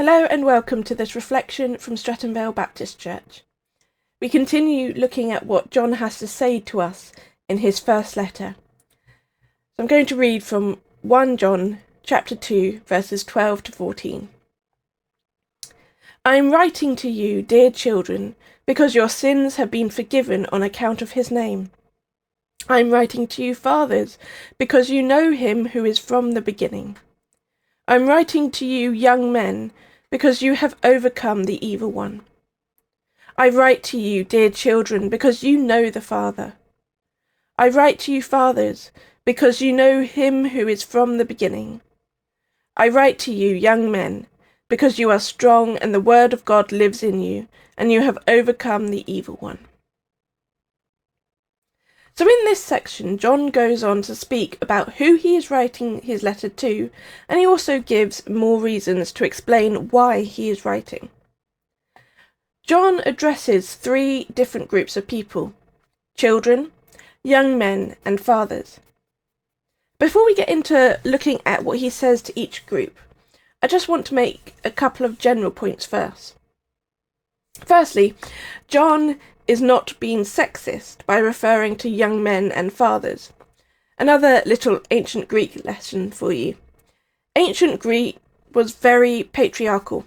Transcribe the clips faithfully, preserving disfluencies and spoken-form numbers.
Hello and welcome to this reflection from Streatham Vale Baptist Church. We continue looking at what John has to say to us in his first letter. So I'm going to read from First John chapter two verses twelve to fourteen. I am writing to you, dear children, because your sins have been forgiven on account of his name. I am writing to you, fathers, because you know him who is from the beginning. I am writing to you, young men, because you have overcome the evil one. I write to you, dear children, because you know the Father. I write to you, fathers, because you know him who is from the beginning. I write to you, young men, because you are strong and the word of God lives in you, and you have overcome the evil one. So in this section, John goes on to speak about who he is writing his letter to, and he also gives more reasons to explain why he is writing. John addresses three different groups of people: children, young men, and fathers. Before we get into looking at what he says to each group, I just want to make a couple of general points first. Firstly, John is not being sexist by referring to young men and fathers. Another little ancient Greek lesson for you. Ancient Greek was very patriarchal.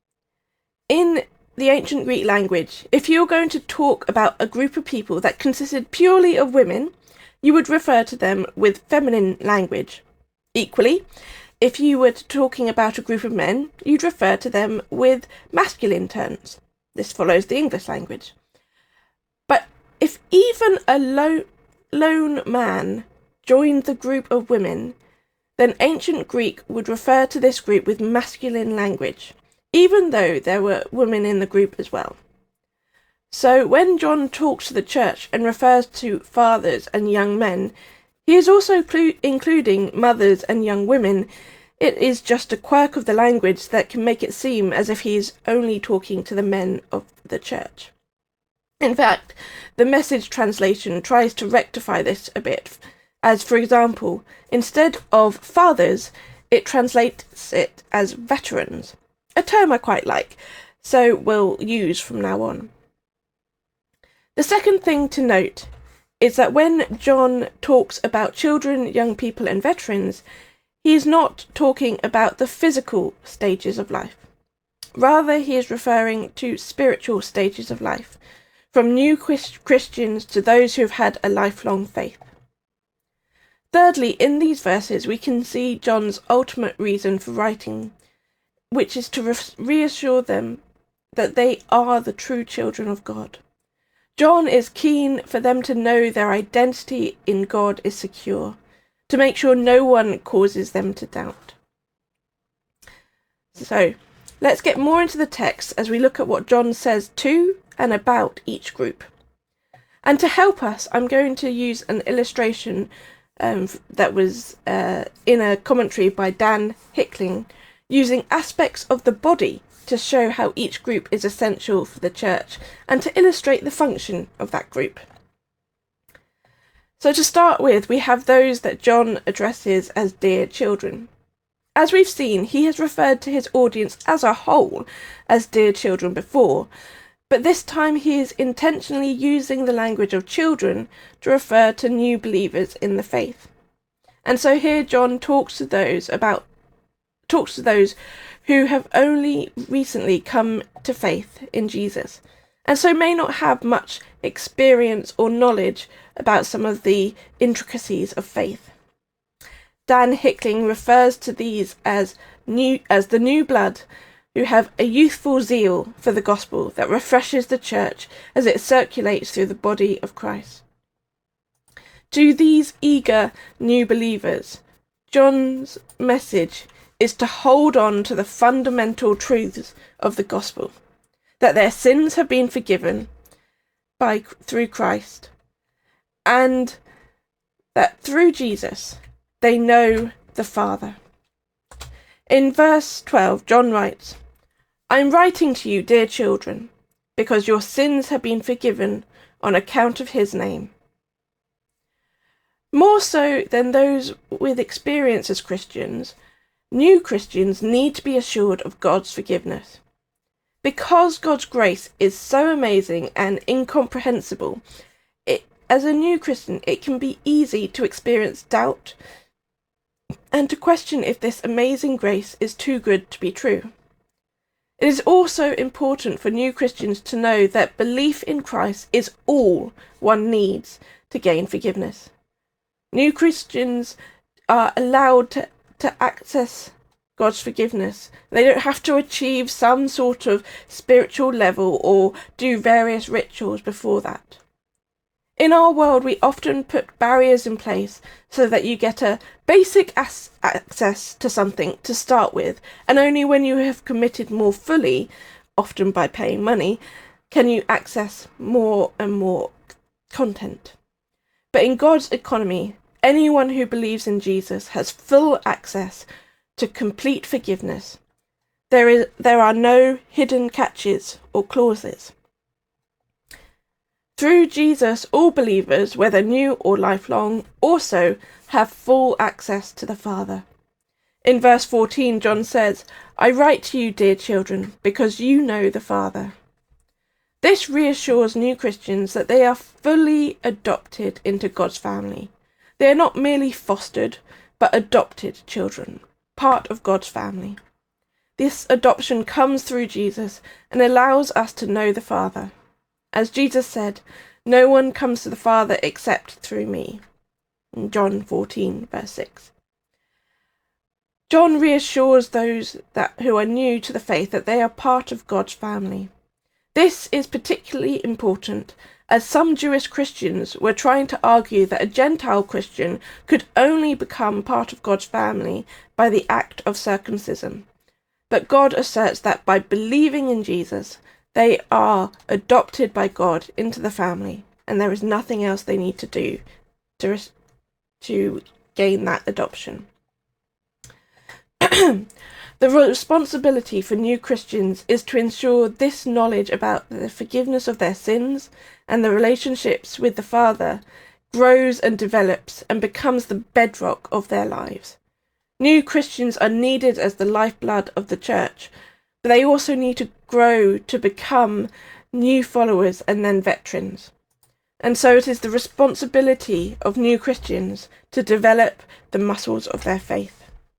In the ancient Greek language, if you were going to talk about a group of people that consisted purely of women, you would refer to them with feminine language. Equally, if you were talking about a group of men, you'd refer to them with masculine terms. This follows the English language. But if even a lo- lone man joined the group of women, then ancient Greek would refer to this group with masculine language, even though there were women in the group as well. So when John talks to the church and refers to fathers and young men, he is also clu- including mothers and young women. It is just a quirk of the language that can make it seem as if he is only talking to the men of the church. In fact, the Message translation tries to rectify this a bit, as, for example, instead of fathers, it translates it as veterans, a term I quite like, so we'll use from now on. The second thing to note is that when John talks about children, young people, and veterans, he is not talking about the physical stages of life. Rather, he is referring to spiritual stages of life, from new Christians to those who have had a lifelong faith. Thirdly, in these verses, we can see John's ultimate reason for writing, which is to re- reassure them that they are the true children of God. John is keen for them to know their identity in God is secure, to make sure no one causes them to doubt. So, let's get more into the text as we look at what John says to and about each group. And to help us, I'm going to use an illustration um, that was uh, in a commentary by Dan Hickling, using aspects of the body to show how each group is essential for the church and to illustrate the function of that group. So to start with, we have those that John addresses as dear children. As we've seen, he has referred to his audience as a whole as dear children before, but this time he is intentionally using the language of children to refer to new believers in the faith. And so here John talks to those about talks to those who have only recently come to faith in Jesus, and so may not have much experience or knowledge about some of the intricacies of faith. Dan Hickling refers to these as new as the new blood, who have a youthful zeal for the gospel that refreshes the church as it circulates through the body of Christ. To these eager new believers, John's message is to hold on to the fundamental truths of the gospel, that their sins have been forgiven by through Christ, and that through Jesus they know the Father. In verse twelve, John writes, I am writing to you, dear children, because your sins have been forgiven on account of his name. More so than those with experience as Christians, New Christians need to be assured of God's forgiveness. Because God's grace is so amazing and incomprehensible, it, as a new Christian, it can be easy to experience doubt and to question if this amazing grace is too good to be true. It is also important for new Christians to know that belief in Christ is all one needs to gain forgiveness. New Christians are allowed to, to access God's forgiveness. They don't have to achieve some sort of spiritual level or do various rituals before that. In our world, we often put barriers in place so that you get a basic as- access to something to start with, and only when you have committed more fully, often by paying money, can you access more and more content. But in God's economy, anyone who believes in Jesus has full access to complete forgiveness. There is, there are no hidden catches or clauses. Through Jesus, all believers, whether new or lifelong, also have full access to the Father. In verse fourteen, John says, "I write to you, dear children, because you know the Father." This reassures new Christians that they are fully adopted into God's family. They are not merely fostered, but adopted children, part of God's family. This adoption comes through Jesus and allows us to know the Father. As Jesus said, "No one comes to the Father except through me." In John fourteen, verse six. John reassures those that who are new to the faith that they are part of God's family. This is particularly important as some Jewish Christians were trying to argue that a Gentile Christian could only become part of God's family by the act of circumcision. But God asserts that by believing in Jesus, they are adopted by God into the family, and there is nothing else they need to do to, to gain that adoption. The responsibility for new Christians is to ensure this knowledge about the forgiveness of their sins and the relationships with the Father grows and develops and becomes the bedrock of their lives. New Christians are needed as the lifeblood of the church, but they also need to grow to become new followers and then veterans. And so it is the responsibility of new Christians to develop the muscles of their faith.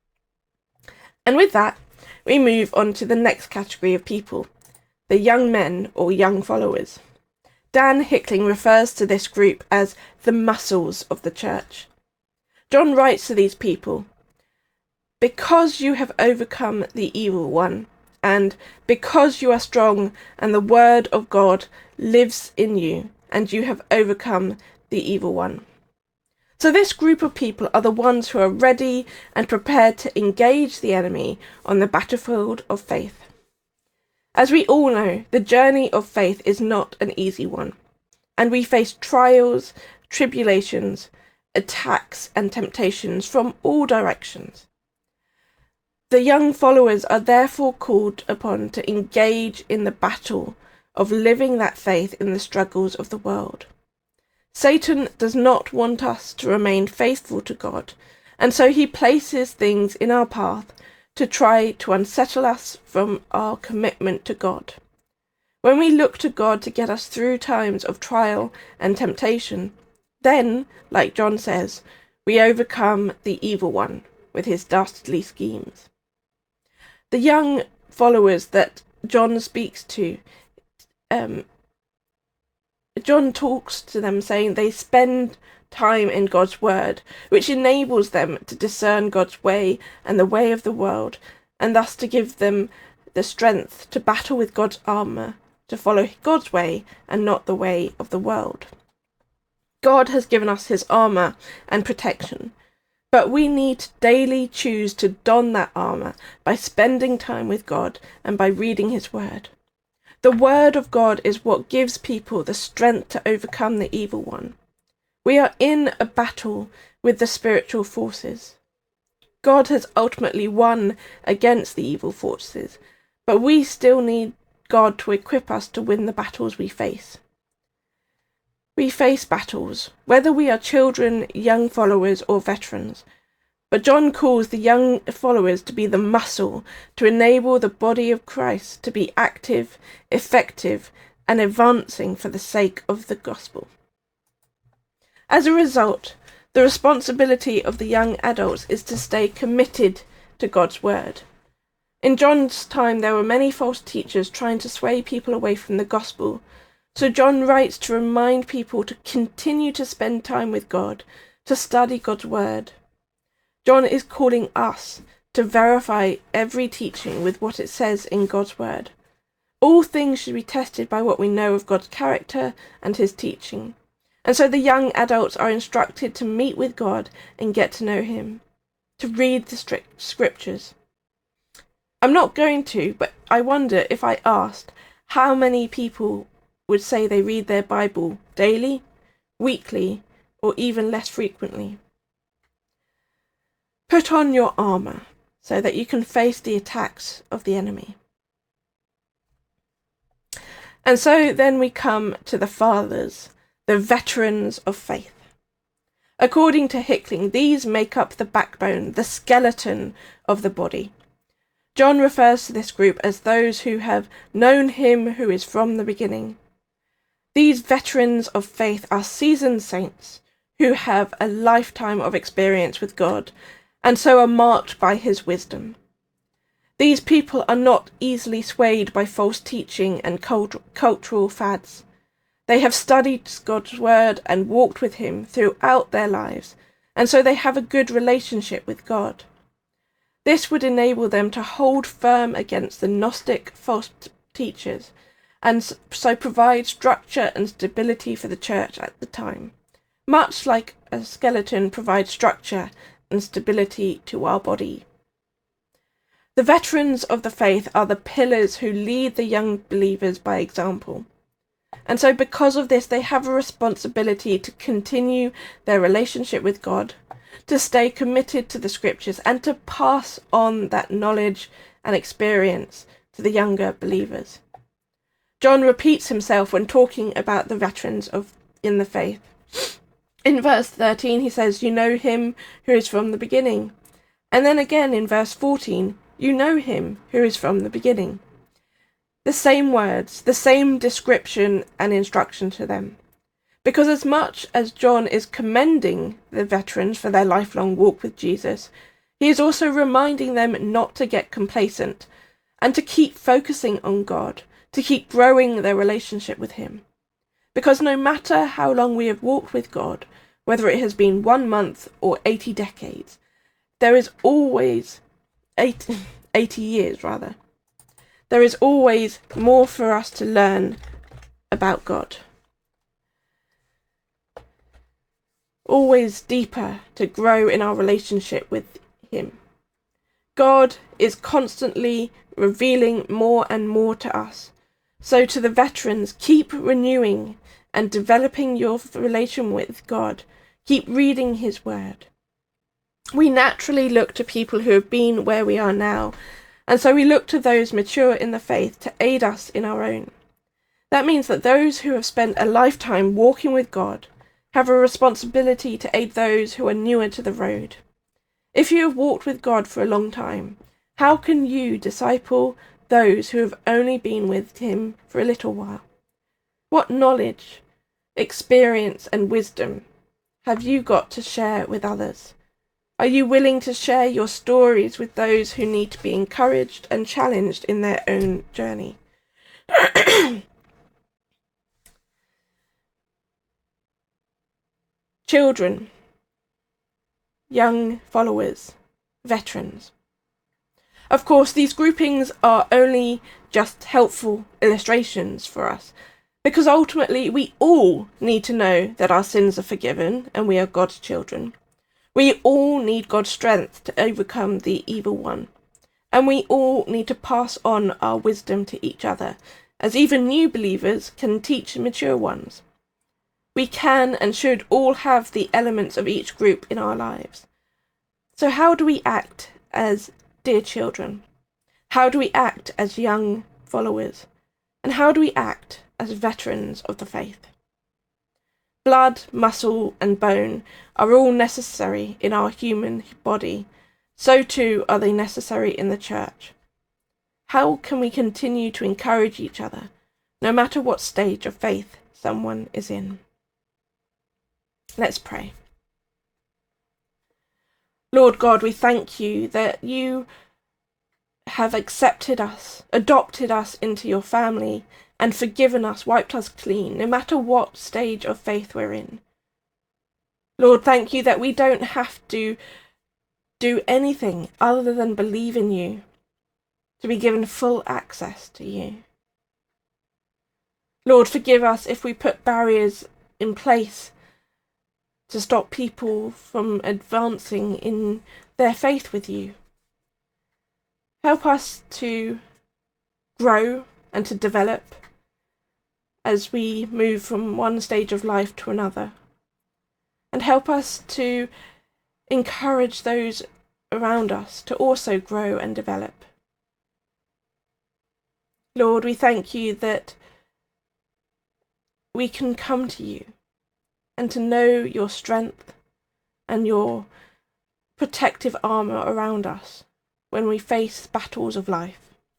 And with that, we move on to the next category of people, the young men or young followers. Dan Hickling refers to this group as the muscles of the church. John writes to these people, "Because you have overcome the evil one, and because you are strong and the word of God lives in you, and you have overcome the evil one." So this group of people are the ones who are ready and prepared to engage the enemy on the battlefield of faith. As we all know, the journey of faith is not an easy one, and we face trials, tribulations, attacks and temptations from all directions. The young followers are therefore called upon to engage in the battle of living that faith in the struggles of the world. Satan does not want us to remain faithful to God, and so he places things in our path to try to unsettle us from our commitment to God. When we look to God to get us through times of trial and temptation, then, like John says, we overcome the evil one with his dastardly schemes. The young followers that John speaks to, um, John talks to them saying they spend time in God's word, which enables them to discern God's way and the way of the world, and thus to give them the strength to battle with God's armour, to follow God's way and not the way of the world. God has given us his armour and protection, but we need to daily choose to don that armour by spending time with God and by reading his word. The word of God is what gives people the strength to overcome the evil one. We are in a battle with the spiritual forces. God has ultimately won against the evil forces, but we still need God to equip us to win the battles we face. We face battles, whether we are children, young followers, or veterans. But John calls the young followers to be the muscle to enable the body of Christ to be active, effective, and advancing for the sake of the gospel. As a result, the responsibility of the young adults is to stay committed to God's word. In John's time, there were many false teachers trying to sway people away from the gospel. So John writes to remind people to continue to spend time with God, to study God's word. John is calling us to verify every teaching with what it says in God's word. All things should be tested by what we know of God's character and his teaching. And so the young adults are instructed to meet with God and get to know him, to read the strict scriptures. I'm not going to, but I wonder if I asked how many people would say they read their Bible daily, weekly, or even less frequently. Put on your armour so that you can face the attacks of the enemy. And so then we come to the fathers, the veterans of faith. According to Hickling, these make up the backbone, the skeleton of the body. John refers to this group as those who have known him who is from the beginning. These veterans of faith are seasoned saints who have a lifetime of experience with God and so are marked by his wisdom. These people are not easily swayed by false teaching and cult- cultural fads. They have studied God's word and walked with him throughout their lives, and so they have a good relationship with God. This would enable them to hold firm against the Gnostic false teachers, and so provide structure and stability for the church at the time, much like a skeleton provides structure and stability to our body. The veterans of the faith are the pillars who lead the young believers by example. And so because of this, they have a responsibility to continue their relationship with God, to stay committed to the scriptures, and to pass on that knowledge and experience to the younger believers. John repeats himself when talking about the veterans of in the faith. In verse thirteen, he says, "You know him who is from the beginning." And then again in verse fourteen, "You know him who is from the beginning." The same words, the same description and instruction to them. Because as much as John is commending the veterans for their lifelong walk with Jesus, he is also reminding them not to get complacent and to keep focusing on God, to keep growing their relationship with him. Because no matter how long we have walked with God, whether it has been one month or eighty decades, there is always eighty, eighty years rather. There is always more for us to learn about God. Always deeper to grow in our relationship with him. God is constantly revealing more and more to us. So to the veterans, keep renewing and developing your relation with God. Keep reading his word. We naturally look to people who have been where we are now, and so we look to those mature in the faith to aid us in our own. That means that those who have spent a lifetime walking with God have a responsibility to aid those who are newer to the road. If you have walked with God for a long time, how can you disciple those who have only been with him for a little while? What knowledge, experience, and wisdom have you got to share with others? Are you willing to share your stories with those who need to be encouraged and challenged in their own journey? Children, young followers, veterans. Of course, these groupings are only just helpful illustrations for us, because ultimately we all need to know that our sins are forgiven and we are God's children. We all need God's strength to overcome the evil one, and we all need to pass on our wisdom to each other, as even new believers can teach mature ones. We can and should all have the elements of each group in our lives. So how do we act as dear children? How do we act as young followers? And how do we act as veterans of the faith? Blood, muscle, and bone are all necessary in our human body. So too are they necessary in the church. How can we continue to encourage each other, no matter what stage of faith someone is in? Let's pray. Lord God, we thank you that you have accepted us, adopted us into your family, and forgiven us, wiped us clean, no matter what stage of faith we're in. Lord, thank you that we don't have to do anything other than believe in you to be given full access to you. Lord, forgive us if we put barriers in place to stop people from advancing in their faith with you. Help us to grow and to develop as we move from one stage of life to another. And help us to encourage those around us to also grow and develop. Lord, we thank you that we can come to you and to know your strength and your protective armour around us when we face battles of life.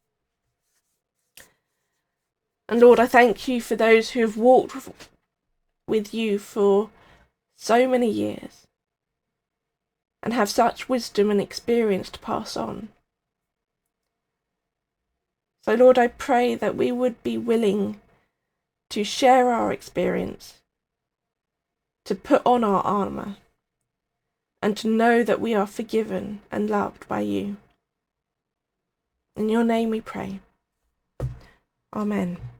And Lord, I thank you for those who have walked with you for so many years and have such wisdom and experience to pass on. So Lord, I pray that we would be willing to share our experience, to put on our armour, and to know that we are forgiven and loved by you. In your name we pray. Amen.